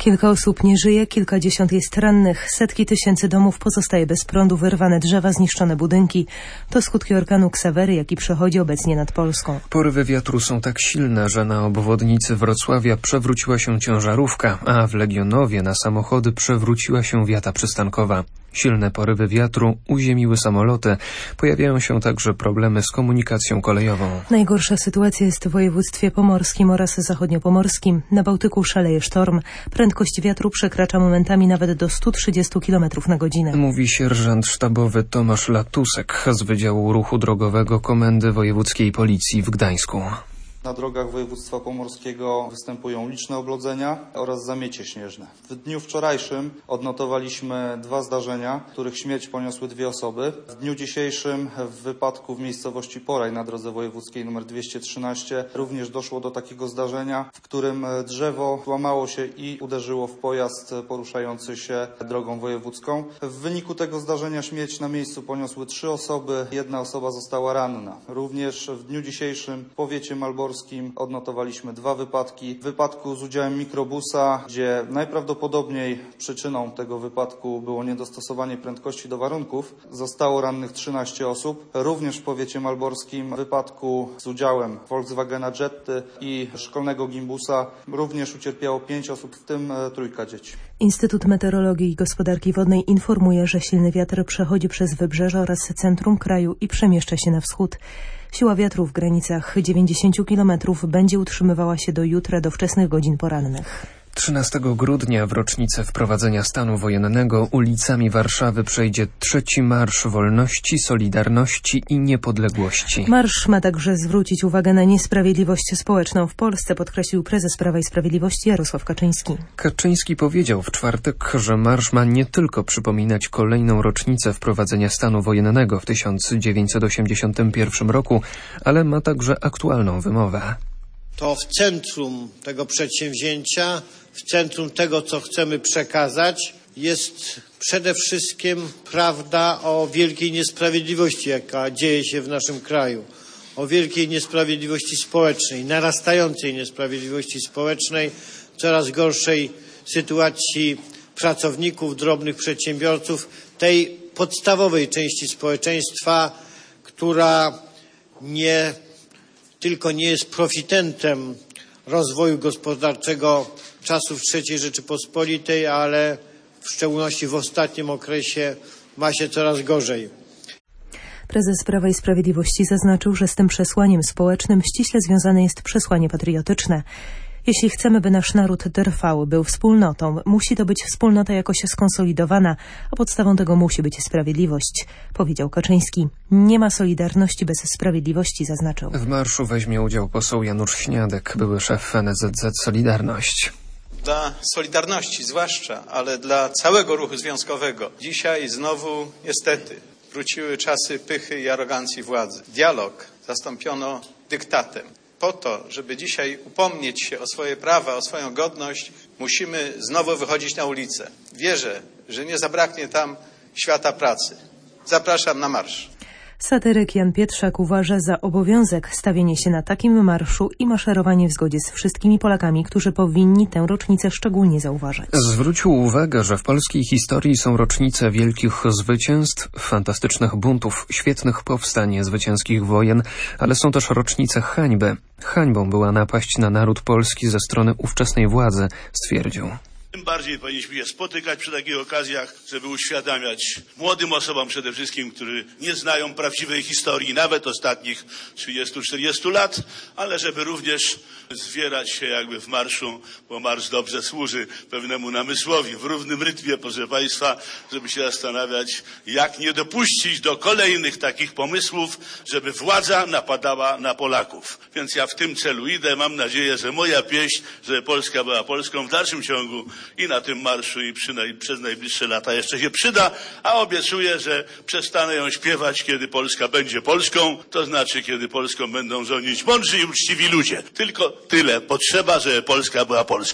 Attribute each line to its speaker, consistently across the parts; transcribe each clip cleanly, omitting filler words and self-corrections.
Speaker 1: Kilka osób nie żyje, kilkadziesiąt jest rannych, setki tysięcy domów pozostaje bez prądu, wyrwane drzewa, zniszczone budynki. To skutki orkanu Ksawery, jaki przechodzi obecnie nad Polską.
Speaker 2: Porywy wiatru są tak silne, że na obwodnicy Wrocławia przewróciła się ciężarówka, a w Legionowie na samochody przewróciła się wiata przystankowa. Silne porywy wiatru uziemiły samoloty. Pojawiają się także problemy z komunikacją kolejową.
Speaker 1: Najgorsza sytuacja jest w województwie pomorskim oraz zachodniopomorskim. Na Bałtyku szaleje sztorm. Prędkość wiatru przekracza momentami nawet do 130 km na godzinę.
Speaker 2: Mówi sierżant sztabowy Tomasz Latusek z Wydziału Ruchu Drogowego Komendy Wojewódzkiej Policji w Gdańsku.
Speaker 3: Na drogach województwa pomorskiego występują liczne oblodzenia oraz zamiecie śnieżne. W dniu wczorajszym odnotowaliśmy 2 zdarzenia, w których śmierć poniosły 2 osoby. W dniu dzisiejszym w wypadku w miejscowości Poraj na drodze wojewódzkiej nr 213 również doszło do takiego zdarzenia, w którym drzewo łamało się i uderzyło w pojazd poruszający się drogą wojewódzką. W wyniku tego zdarzenia śmierć na miejscu poniosły 3 osoby, 1 osoba została ranna. Również w dniu dzisiejszym w powiecie malborskim odnotowaliśmy 2 wypadki. W wypadku z udziałem mikrobusa, gdzie najprawdopodobniej przyczyną tego wypadku było niedostosowanie prędkości do warunków, zostało rannych 13 osób. Również w powiecie malborskim w wypadku z udziałem Volkswagena Jetty i szkolnego gimbusa również ucierpiało 5 osób, w tym 3 dzieci.
Speaker 1: Instytut Meteorologii i Gospodarki Wodnej informuje, że silny wiatr przechodzi przez wybrzeże oraz centrum kraju i przemieszcza się na wschód. Siła wiatru w granicach 90 km będzie utrzymywała się do jutra do wczesnych godzin porannych.
Speaker 2: 13 grudnia w rocznicę wprowadzenia stanu wojennego ulicami Warszawy przejdzie 3. Marsz Wolności, Solidarności i Niepodległości.
Speaker 1: Marsz ma także zwrócić uwagę na niesprawiedliwość społeczną w Polsce, podkreślił prezes Prawa i Sprawiedliwości Jarosław Kaczyński.
Speaker 2: Kaczyński powiedział w czwartek, że marsz ma nie tylko przypominać kolejną rocznicę wprowadzenia stanu wojennego w 1981 roku, ale ma także aktualną wymowę.
Speaker 4: To w centrum tego przedsięwzięcia, w centrum tego, co chcemy przekazać, jest przede wszystkim prawda o wielkiej niesprawiedliwości, jaka dzieje się w naszym kraju. O wielkiej niesprawiedliwości społecznej, narastającej niesprawiedliwości społecznej, coraz gorszej sytuacji pracowników, drobnych przedsiębiorców, tej podstawowej części społeczeństwa, która tylko nie jest profitentem rozwoju gospodarczego czasów III Rzeczypospolitej, ale w szczególności w ostatnim okresie ma się coraz gorzej.
Speaker 1: Prezes Prawa i Sprawiedliwości zaznaczył, że z tym przesłaniem społecznym ściśle związane jest przesłanie patriotyczne. Jeśli chcemy, by nasz naród trwał, był wspólnotą, musi to być wspólnota jakoś skonsolidowana, a podstawą tego musi być sprawiedliwość, powiedział Kaczyński. Nie ma solidarności bez sprawiedliwości, zaznaczył.
Speaker 2: W marszu weźmie udział poseł Janusz Śniadek, były szef NSZZ Solidarność.
Speaker 5: Dla Solidarności zwłaszcza, ale dla całego ruchu związkowego dzisiaj znowu niestety wróciły czasy pychy i arogancji władzy. Dialog zastąpiono dyktatem. Po to, żeby dzisiaj upomnieć się o swoje prawa, o swoją godność, musimy znowu wychodzić na ulicę. Wierzę, że nie zabraknie tam świata pracy. Zapraszam na marsz.
Speaker 1: Satyryk Jan Pietrzak uważa za obowiązek stawienie się na takim marszu i maszerowanie w zgodzie z wszystkimi Polakami, którzy powinni tę rocznicę szczególnie zauważać.
Speaker 2: Zwrócił uwagę, że w polskiej historii są rocznice wielkich zwycięstw, fantastycznych buntów, świetnych powstań, zwycięskich wojen, ale są też rocznice hańby. Hańbą była napaść na naród polski ze strony ówczesnej władzy, stwierdził.
Speaker 6: Tym bardziej powinniśmy się spotykać przy takich okazjach, żeby uświadamiać młodym osobom przede wszystkim, którzy nie znają prawdziwej historii, nawet ostatnich 30-40 lat, ale żeby również zwierać się jakby w marszu, bo marsz dobrze służy pewnemu namysłowi w równym rytmie, proszę Państwa, żeby się zastanawiać, jak nie dopuścić do kolejnych takich pomysłów, żeby władza napadała na Polaków. Więc ja w tym celu idę. Mam nadzieję, że moja pieśń, żeby Polska była Polską w dalszym ciągu i na tym marszu i przez najbliższe lata jeszcze się przyda, a obiecuję, że przestanę ją śpiewać, kiedy Polska będzie Polską, to znaczy, kiedy Polską będą rządzić mądrzy i uczciwi ludzie. Tylko tyle potrzeba, żeby Polska była Polską.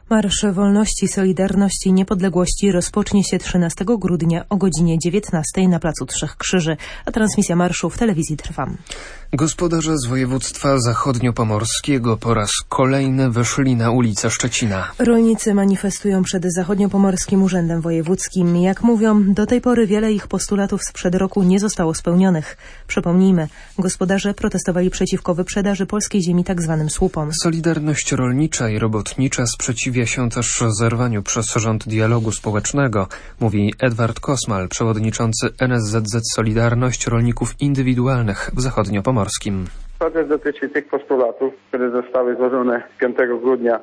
Speaker 1: Marsz Wolności, Solidarności i Niepodległości rozpocznie się 13 grudnia o godzinie 19 na Placu Trzech Krzyży, a transmisja marszu w telewizji trwa.
Speaker 2: Gospodarze z województwa zachodniopomorskiego po raz kolejny wyszli na ulicę Szczecina.
Speaker 1: Rolnicy manifestują przed Zachodniopomorskim Urzędem Wojewódzkim. Jak mówią, do tej pory wiele ich postulatów sprzed roku nie zostało spełnionych. Przypomnijmy, gospodarze protestowali przeciwko wyprzedaży polskiej ziemi tzw. słupom.
Speaker 2: Solidarność rolnicza i robotnicza sprzeciwia się też zerwaniu przez rząd dialogu społecznego, mówi Edward Kosmal, przewodniczący NSZZ Solidarność Rolników Indywidualnych w Zachodniopomorskim.
Speaker 7: Protest dotyczy tych postulatów, które zostały złożone 5 grudnia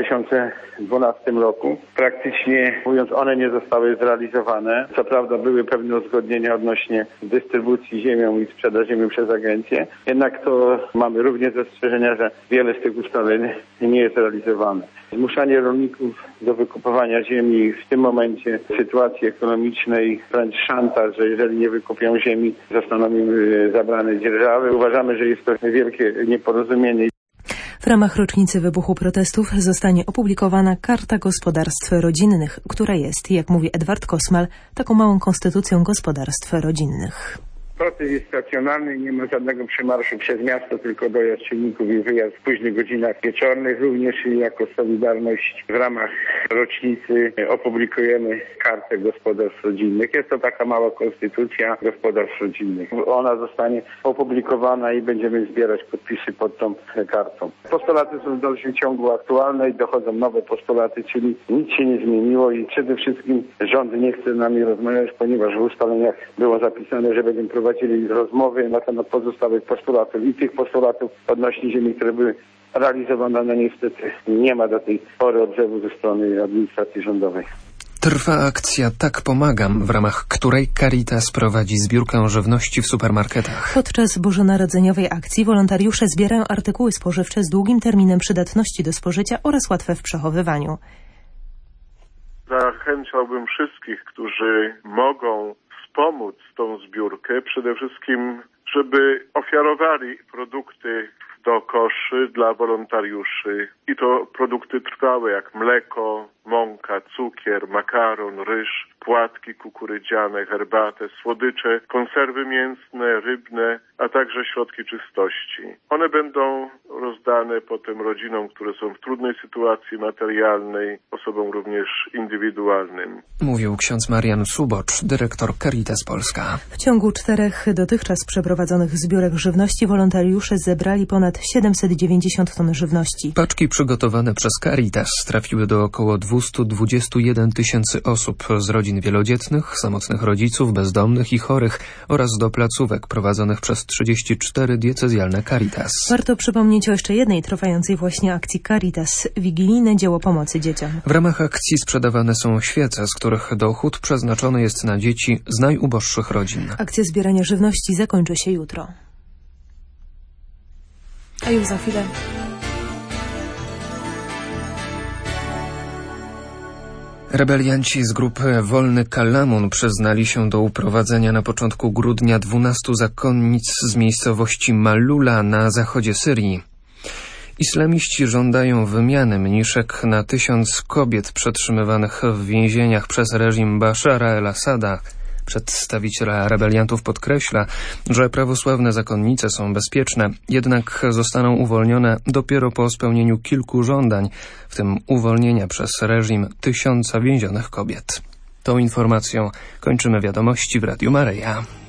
Speaker 7: 2012 roku. Praktycznie mówiąc, one nie zostały zrealizowane. Co prawda były pewne uzgodnienia odnośnie dystrybucji ziemią i sprzedaży ziemi przez agencję. Jednak to mamy również zastrzeżenia, że wiele z tych ustaleń nie jest realizowane. Zmuszanie rolników do wykupowania ziemi w tym momencie w sytuacji ekonomicznej, wręcz szantaż, że jeżeli nie wykupią ziemi, zostaną im zabrane dzierżawy. Uważamy, że jest to wielkie nieporozumienie.
Speaker 1: W ramach rocznicy wybuchu protestów zostanie opublikowana Karta Gospodarstw Rodzinnych, która jest, jak mówi Edward Kosmal, taką małą konstytucją gospodarstw rodzinnych.
Speaker 7: Protest jest stacjonarny, nie ma żadnego przemarszu przez miasto, tylko dojazd silników i wyjazd w późnych godzinach wieczornych. Również jako Solidarność w ramach rocznicy opublikujemy Kartę Gospodarstw Rodzinnych. Jest to taka mała konstytucja gospodarstw rodzinnych. Ona zostanie opublikowana i będziemy zbierać podpisy pod tą kartą. Postulaty są w dalszym ciągu aktualne i dochodzą nowe postulaty, czyli nic się nie zmieniło i przede wszystkim rząd nie chce z nami rozmawiać, ponieważ w ustaleniach było zapisane, że będziemy prowadzili rozmowy na temat pozostałych postulatów i tych postulatów odnośnie ziemi, które były realizowane, no niestety nie ma do tej pory odzewu ze strony administracji rządowej.
Speaker 2: Trwa akcja Tak Pomagam, w ramach której Caritas prowadzi zbiórkę żywności w supermarketach.
Speaker 1: Podczas bożonarodzeniowej akcji wolontariusze zbierają artykuły spożywcze z długim terminem przydatności do spożycia oraz łatwe w przechowywaniu.
Speaker 8: Zachęcałbym wszystkich, którzy mogą wspomóc tą zbiórkę, przede wszystkim, żeby ofiarowali produkty do koszy dla wolontariuszy i to produkty trwałe jak mleko, mąka, cukier, makaron, ryż, płatki kukurydziane, herbatę, słodycze, konserwy mięsne, rybne, a także środki czystości. One będą rozdane potem rodzinom, które są w trudnej sytuacji materialnej, osobom również indywidualnym.
Speaker 2: Mówił ksiądz Marian Subocz, dyrektor Caritas Polska.
Speaker 1: W ciągu 4 dotychczas przeprowadzonych zbiórek żywności wolontariusze zebrali ponad 790 ton żywności.
Speaker 2: Paczki przygotowane przez Caritas trafiły do około 221 tysięcy osób z rodzin wielodzietnych, samotnych rodziców, bezdomnych i chorych oraz do placówek prowadzonych przez 34 diecezjalne Caritas.
Speaker 1: Warto przypomnieć o jeszcze jednej trwającej właśnie akcji Caritas – wigilijne dzieło pomocy dzieciom.
Speaker 2: W ramach akcji sprzedawane są świece, z których dochód przeznaczony jest na dzieci z najuboższych rodzin.
Speaker 1: Akcja zbierania żywności zakończy się jutro. A już za chwilę.
Speaker 2: Rebelianci z grupy Wolny Kalamun przyznali się do uprowadzenia na początku grudnia 12 zakonnic z miejscowości Malula na zachodzie Syrii. Islamiści żądają wymiany mniszek na 1000 kobiet przetrzymywanych w więzieniach przez reżim Bashara el-Assada. Przedstawiciel rebeliantów podkreśla, że prawosławne zakonnice są bezpieczne, jednak zostaną uwolnione dopiero po spełnieniu kilku żądań, w tym uwolnienia przez reżim 1000 więzionych kobiet. Tą informacją kończymy wiadomości w Radiu Maryja.